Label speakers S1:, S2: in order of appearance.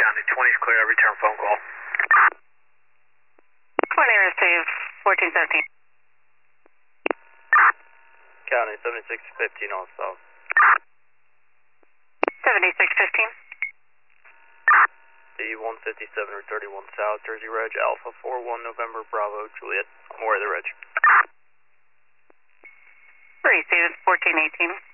S1: County 20 is clear, I return phone call.
S2: 20 received, 1417.
S3: County 7615 on south.
S2: 7615.
S3: D157 or 31 south, Jersey Reg, Alpha 41 November Bravo Juliet. I'm aware of the reg.
S2: Received, 1418.